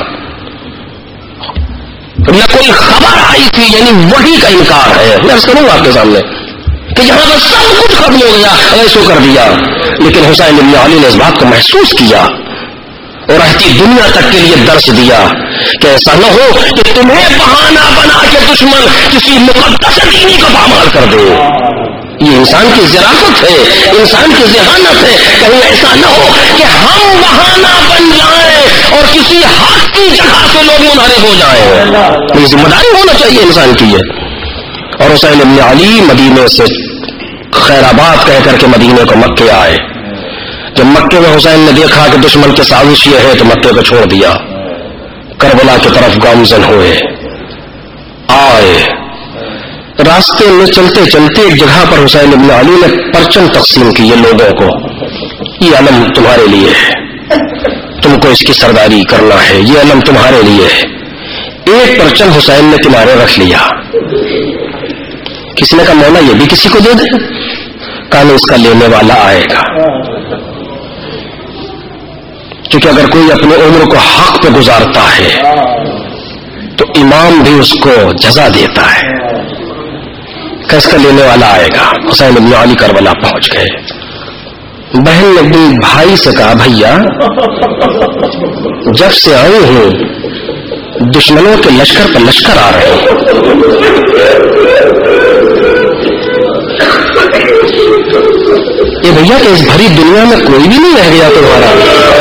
نہ کوئی خبر آئی تھی, یعنی وحی کا انکار ہے. میں عرض کروں گا آپ کے سامنے کہ یہاں پر سب کچھ ختم ہو گیا, ایسو کر دیا. لیکن حسین بن علی نے اس بات کو محسوس کیا اور رہتی دنیا تک کے لیے درس دیا کہ ایسا نہ ہو کہ تمہیں بہانہ بنا کے دشمن کسی مقدس دینی کو پامال کر دے. یہ انسان کی ذرافت ہے, انسان کی ذہانت ہے. کہیں ایسا نہ ہو کہ ہم بہانہ بن جائیں اور کسی حق کی جگہ سے لوگ منحرف ہو جائیں. یہ ذمہ داری ہونا چاہیے انسان کی ہے. اور حسین بن علی مدینے سے خیر آباد کہہ کر کے مدینے کو مکے آئے. جب مکے میں حسین نے دیکھا کہ دشمن کی سازش یہ ہے تو مکے کو چھوڑ دیا, کربلا کی طرف گامزن ہوئے. آئے راستے میں چلتے چلتے ایک جگہ پر حسین بن علی نے پرچم تقسیم کیے لوگوں کو, یہ علم تمہارے لیے ہے, تم کو اس کی سرداری کرنا ہے, یہ علم تمہارے لیے ہے. ایک پرچم حسین نے کنارے رکھ لیا. کسی نے کہا مولا یہ بھی کسی کو دے دے. کہا اس کا لینے والا آئے گا, کیونکہ اگر کوئی اپنے عمر کو حق پہ گزارتا ہے تو امام بھی اس کو جزا دیتا ہے. کہ اس کا لینے والا آئے گا. حسین بن علی کربلا پہنچ گئے. بہن نے اپنے بھائی سے کہا بھیا جب سے آئے ہوں دشمنوں کے لشکر پر لشکر آ رہے ہیں. یہ بھیا کہ اس بھری دنیا میں کوئی بھی نہیں رہ گیا تمہارا.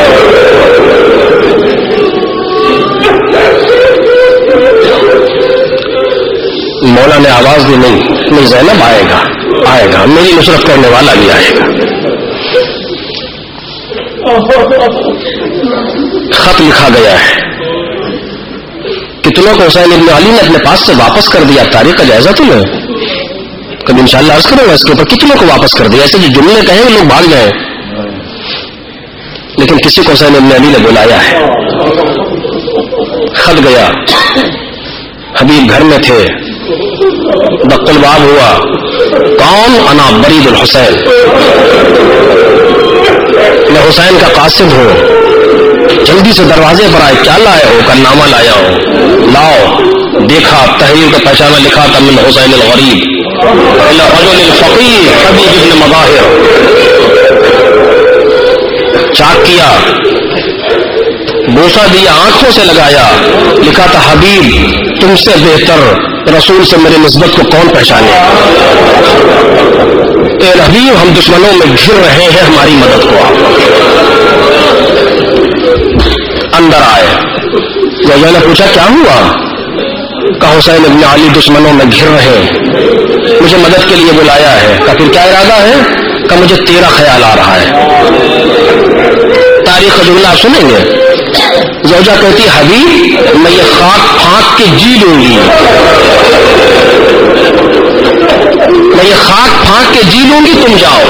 مولا نے آواز دی نہیں زینب آئے گا, آئے گا, میری نصرت کرنے والا بھی آئے گا. خط لکھا گیا ہے. کتنوں کو حسین بن علی نے اپنے پاس سے واپس کر دیا. تاریخ کا جائزہ تو لو, کبھی انشاءاللہ عرض کروں گا اس کے اوپر. کتنوں کو واپس کر دیا. ایسے جو جملے کہیں گے لوگ بھاگ جائیں, لیکن کسی کو حسین بن علی نے بلایا ہے. خط گیا, حبیب گھر میں تھے, دق الباب ہوا. کون؟ انا برید الحسین, میں حسین کا قاصد ہوں. جلدی سے دروازے پر آئے. کیا لائے ہو؟ کا نامہ لایا ہوں. لاؤ. دیکھا تحریر کا پہچانا لکھا تھا من حسین الغریب الى رجل الفقیر حبیب ابن مظاہر. چاک کیا, بوسہ دیا، آنکھوں سے لگایا، لکھا تھا حبیب تم سے بہتر رسول سے میری نسبت کو کون پہچانے؟ اے حبیب ہم دشمنوں میں گھر رہے ہیں، ہماری مدد کو آپ۔ اندر آئے، زوجہ نے پوچھا کیا ہوا؟ کہا حسین ابن علی دشمنوں میں گھر رہے، مجھے مدد کے لیے بلایا ہے۔ کہا پھر کیا ارادہ ہے؟ کہا مجھے تیرا خیال آ رہا ہے۔ تاریخ کا جملہ آپ سنیں گے، زوجہ کہتی حبیب میں یہ خاک پھانک کے جی لوں گی، میں یہ خاک پھانک کے جی لوں گی، تم جاؤ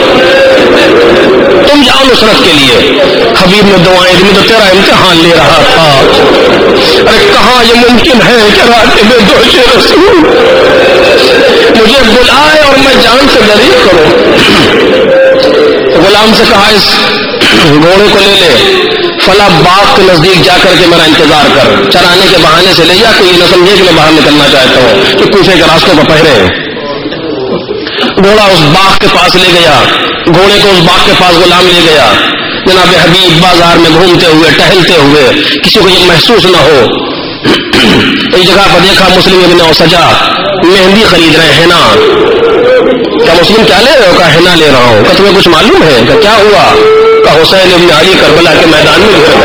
نصرت کے لیے۔ حبیب نے دعائیں دی، میں تو تیرا امتحان لے رہا تھا۔ ارے کہاں یہ ممکن ہے کہ راستے میں دوش رسول مجھے بلائے اور میں جان سے دریغ کروں۔ غلام سے کہا اس گھوڑے کو لے لے، فلاں باغ کے نزدیک جا کر کے میرا انتظار کر، چرانے کے بہانے سے لے جا، کوئی نہ سمجھے کہ میں باہر نکلنا چاہتا ہوں کہ کوفے کے راستوں پر پہرے ہیں۔ گھوڑا اس باغ کے پاس لے گیا، گھوڑے کو اس باغ کے پاس غلام لے گیا۔ جناب حبیب بازار میں گھومتے ہوئے ٹہلتے ہوئے، کسی کو یہ محسوس نہ ہو، ایک جگہ پر دیکھا مسلم ابن اوسجا مہندی خرید رہے ہیں نا۔ کیا مسلم کیا لے رہے ہو؟ کہا ہینا لے رہا ہوں۔ کہا تمہیں کچھ معلوم ہے؟ کہ کیا ہوا؟ کہا حسین ابن علی کربلا کے میدان میں گھر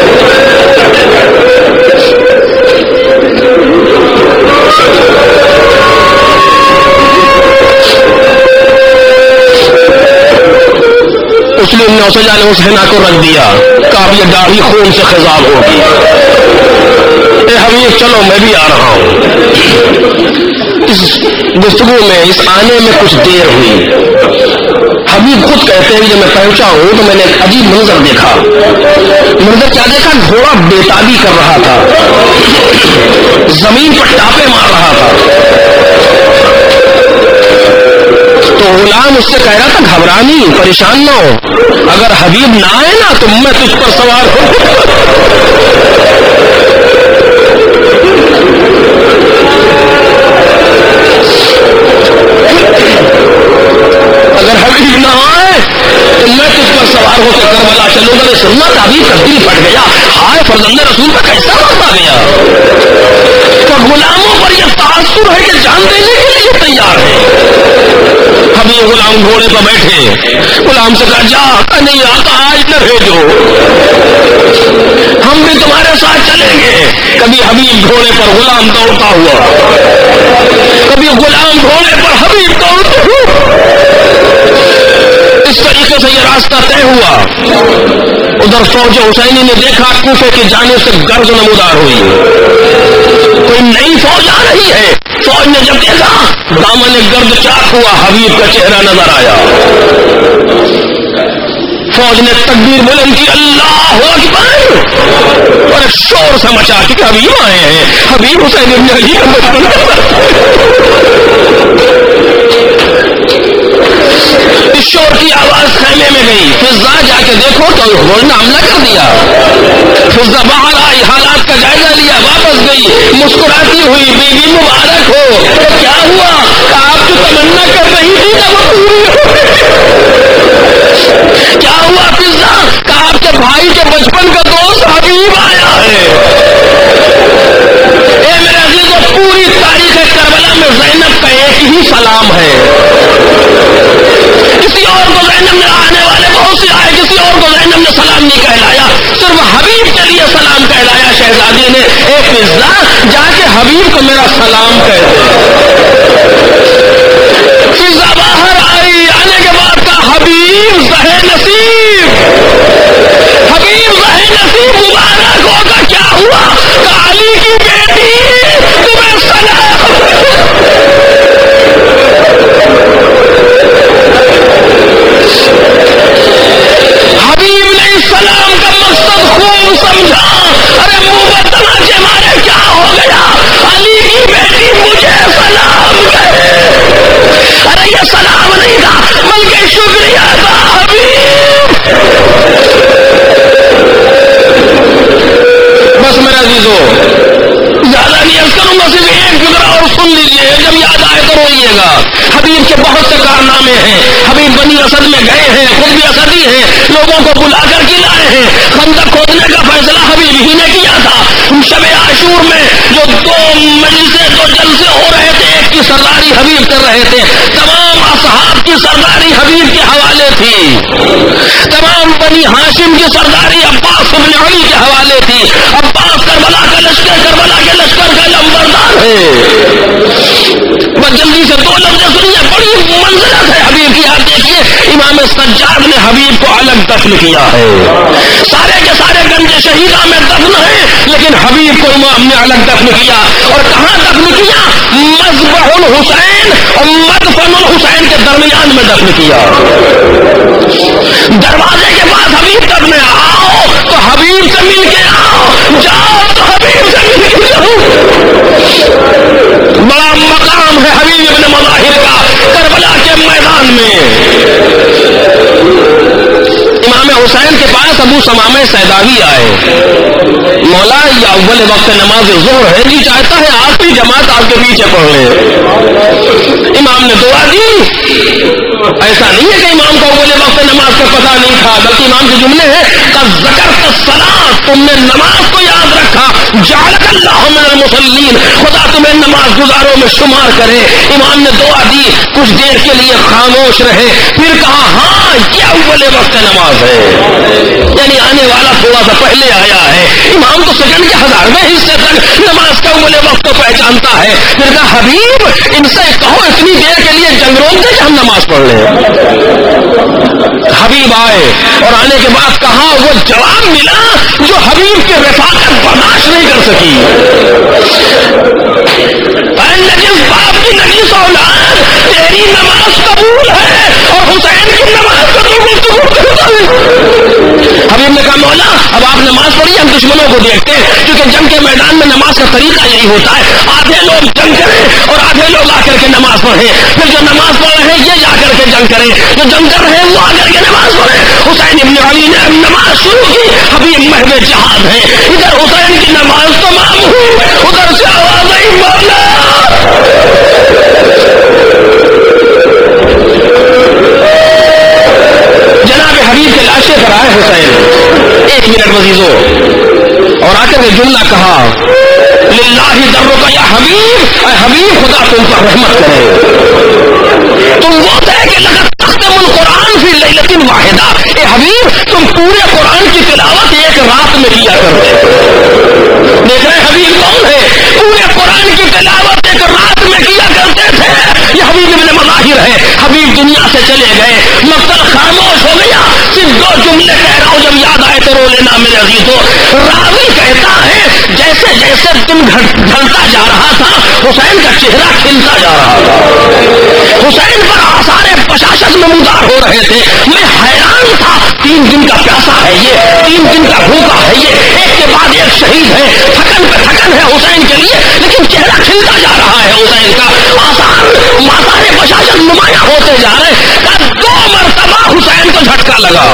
مسلم نے اوسجا نے اس ہینا کو رکھ دیا، کہا یہ داڑھی خون سے خضاب ہوگی، اے حبیب چلو میں بھی آ رہا ہوں۔ اس گفتگو میں، اس آنے میں کچھ دیر ہوئی۔ حبیب خود کہتے ہیں جب میں پہنچا ہوں تو میں نے ایک عجیب منظر دیکھا۔ منظر کیا دیکھا؟ گھوڑا بےتابی کر رہا تھا، زمین پر ٹاپے مار رہا تھا۔ تو غلام اس سے کہہ رہا تھا گھبرا نہیں، پریشان نہ ہو، اگر حبیب نہ آئے نا تو میں تجھ پر سوار ہوں۔ اگر حبیب نہ آئے تو میں تجھ پر سوار ہو کے کربلا چلوں گا۔ سننا حبیب کا دل پھٹ گیا، ہائے فرزند رسول کا کیسا وقت آ گیا کہ غلاموں پر یہ تاثر ہے کہ جان دینے کے لیے تیار ہے۔ حبیب غلام گھوڑے پر بیٹھے، غلام سے کہا جا، نہیں آتا آج نہ بھیجو، ہم بھی تمہارے ساتھ چلیں گے۔ کبھی حبیب گھوڑے پر غلام دوڑتا ہوا، کبھی غلام گھوڑے پر حبیب دوڑتا ہوا۔ اس طریقے سے یہ راستہ طے ہوا۔ ادھر فوج حسینی نے دیکھا کوفے کی جانب سے گرد نمودار ہوئی، کوئی نئی فوج آ رہی ہے۔ فوج نے جب دیکھا دامن گرد چاک ہوا، حبیب کا چہرہ نظر آیا۔ فوج نے تکبیر بلند کی، اللہ اکبر، اور ایک شور سا مچا کہ حبیب آئے ہیں، حبیب حسین ابن علی کا اس شور کی آواز خیمے میں گئی۔ فضا جا کے دیکھو تو فوج نے حملہ کر دیا۔ فضا باہر آئی، حالات کا جائزہ لیا، واپس گئی، مسکراتی ہوئی، بیوی مبارک ہو، کیا ہوا؟ آپ جو تمنا کر رہی تھی نا وہ پوری ہو گئی۔ کیا ہوا فضا؟ کہ آپ کے بھائی کے بچپن کا دوست حبیب آیا ہے۔ اے میرے عزیزو، پوری تاریخ کربلا میں زینب کا ایک ہی سلام ہے۔ کسی اور کو زینب نے، آنے والے بہت سے آئے، کسی اور کو زینب نے سلام نہیں کہلایا، صرف حبیب کے لیے سلام کہلایا شہزادی نے۔ اے فضا جا کے حبیب کو میرا سلام کہہ دے۔ فضا باہر آئی، آنے کے بعد کہا حبیب زہے نصیب، حبیب زہے نصیب مبارک ہوگا۔ کیا ہوا؟ کہ علی کی بیٹی تمہیں سلام۔ حبیب نے اس سلام کا مقصد خوب سمجھا۔ ارے منہ پر تماچے مارے، کیا ہو گیا؟ علی کی بیٹی مجھے سلام کہے۔ ارے یہ سلام نہیں تھا بلکہ شکریہ تھا حبیب۔ بس میرے عزیزو، زیادہ نہیں عرض کروں گا، صرف ایک فکرہ اور سن لیجئے، جب یاد آئے تو روئیے گا۔ حبیب کے بہت سے کارنامے ہیں۔ حبیب بنی اسد میں گئے ہیں، خود بھی اسدی ہیں، لوگوں کو بلا کر کے لائے ہیں۔ خندق کھودنے کا فیصلہ حبیب حبیب ہی نے کیا تھا. شب عاشور میں جو دو مجلسیں دو جلسے ہو رہے تھے، ایک کی سرداری حبیب کر رہے تھے. تمام اصحاب کی سرداری حبیب کے حوالے تھی. تمام بنی ہاشم کی سرداری عباس بن علی کے حوالے تھی. عباس کربلا کا لشکر، کربلا کے لشکر کا لمبردار ہے. بس جلدی سے دو لفظ سنیے، بڑی منزلت ہے حبیب کی. آپ دیکھیے امام سجاد نے حبیب کو الگ دفن کیا ہے. سارے کے سارے گنج شہیدہ میں دفن ہیں، لیکن حبیب کو امام نے الگ دفن کیا. اور کہاں دفن کیا؟ مذبح الحسین اور مدفن الحسین کے درمیان میں دفن کیا. دروازے کے پاس حبیب دفن ہے. آؤ تو حبیب سے مل کے آؤ، جاؤ تو حبیب سے مل کے جاؤ. بڑا مقام ہے حبیب ابن مظاہر کا کربلا کے میدان میں. امام حسین کے پاس ابو سمامہ سیداوی آئے. مولا یہ اول وقت نماز ظہر ہے، جی چاہتا ہے آخری جماعت آپ کے پیچھے پڑھ لیں. امام نے دعا دی. ایسا نہیں ہے کہ امام کو اول وقت نماز کا پتہ نہیں تھا، بلکہ امام کے جملے ہیں قد ذکرت الصلاۃ، تم نے نماز کو یاد رکھا. جعلک اللہ من المصلین، خدا تمہیں نماز گزاروں میں شمار کرے. امام نے دعا دی، کچھ دیر کے لیے خاموش رہے، پھر کہا ہاں یہ اول وقت نماز ہے، یعنی آنے والا تھوڑا سا پہلے آیا ہے. امام تو سیکنڈ کے 1000ویں حصے تک نماز کا اول وقت پہچانتا ہے. پھر کہا حبیب ان سے کہو اتنی دیر کے لیے جنگ روک دے کہ ہم نماز پڑھ لیں. حبیب آئے اور آنے کے بعد کہا وہ جواب ملا جو حبیب کی رفاقت برداشت نہیں کر سکی. نجس باپ کی نجس اولاد، تیری نماز قبول ہے اور حسین کی نماز کا تو گفتگو کرتا ہے. حبیب نے کہا مولا اب آپ نماز پڑھیے، ہم دشمنوں کو دیکھتے ہیں، کیونکہ جنگ کے میدان میں نماز کا طریقہ یہی ہوتا ہے، آدھے لوگ جنگ کریں اور آدھے لوگ آ کر کے نماز پڑھیں. پھر جو نماز پڑھ رہے ہیں یہ جا کر کے جنگ کریں، جو جنگ کر رہے ہیں وہ آ کر کے نماز پڑھیں. حسین ابن علی نے نماز شروع کی. حبیب محو جہاد ہے، ادھر حسین کی نماز تمام ہوئی، ادھر سے آواز آئی مولا. جناب حبیب کے لاشے پر آئے حسین. ایک منٹ عزیزو، اور آ کر کے جملہ کہا للہ درک یا حبیب، اے حبیب خدا تم پر رحمت کرے. تم وہ تھے کہ لقد تختم القرآن فی لیلۃ واحدہ. اے حبیب تم پورے قرآن کی تلاوت ایک رات میں کیا کرتے. دیکھ رہے حبیب کون ہے؟ پورے قرآن کی تلاوت ایک رات میں کیا کرتے تھے. یہ حبیب ابن مظاہر ہے. حبیب دنیا سے چلے گئے، مقتل خاموش ہو گیا. صرف دو جملے کہہ رہا ہوں، جب یاد آئے تو رو لینا میرے عزیزو. راوی کہتا ہے جیسے جیسے دن ڈھلتا جا رہا تھا حسین کا چہرہ کھلتا جا رہا تھا. حسین پر آثار بشاشت نمودار ہو رہے تھے. میں حیران تھا، 3 دن کا پیاسا ہے یہ، 3 دن کا بھوکا ہے یہ، ایک کے بعد ایک شہید ہے، تھکن پہ تھکن ہے حسین کے لیے، لیکن چہرہ کھلتا جا رہا ہے حسین کا. آثار بشاشت نمایاں ہوتے جا رہے ہیں. 2 مرتبہ حسین کو جھٹکا لگا.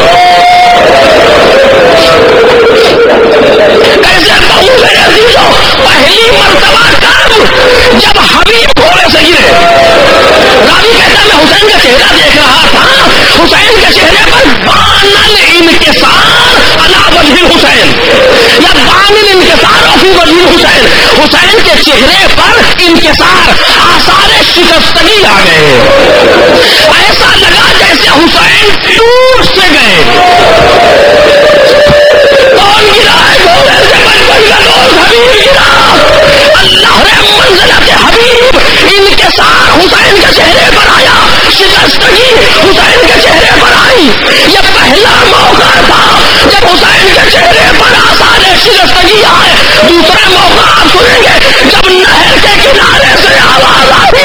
کیسے کہوں میرے عزیزو؟ پہلی مرتبہ کب؟ جب حبیب تھوڑے سے گرے. راوی کہتا میں حسین کا چہرہ دیکھ رہا تھا، حسین کے چہرے پر بانل انکسار علی وجہ حسین، یا بانل انکسار فی وجہ حسین. حسین کے چہرے پر انکسار، آثار شکستگی آ گئے. ایسا لگا جیسے حسین ٹوٹ سے گئے. کون گرا ہے؟ گھوڑے سے بچپن کا دوست حبیب گرا. اللہ رے منزلت حبیب انکسار حسین کے چہرے پر آیا، شکستگی حسین کے چہرے پر آئی. یہ پہلا موقع تھا جب حسین کے چہرے پر آثار شکستگی آئے. دوسرا موقع آپ سنیں گے جب نہر کے کنارے سے آواز آئی.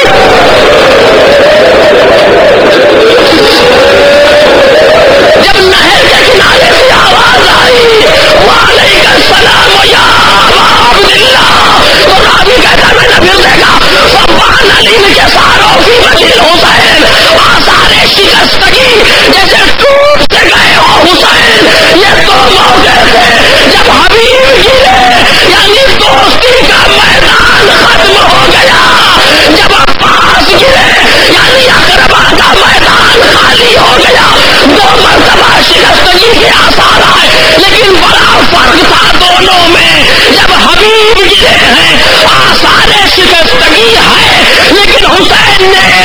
جب نہر کے کنارے سے آواز آئی وعلیکم السلام یا عبداللہ، تو راوی کہتا میں نے پھر دیکھا فبان علیم کے ساروں کی وجیل حسین، آثار شکستگی جیسے ٹوٹ سے گئے ہو حسین. یہ 2 موقع تھے جب حبیب گرے، یعنی دوستی کا میدان ختم ہو گیا. جب عباس گرے یعنی اقربا کا میدان خالی ہو گیا. 2 مرتبہ شکستگی کے آثار آئے، لیکن بڑا فرق تھا دونوں چیزیں ہیں، آثار شکستگی ہے، لیکن حسین نے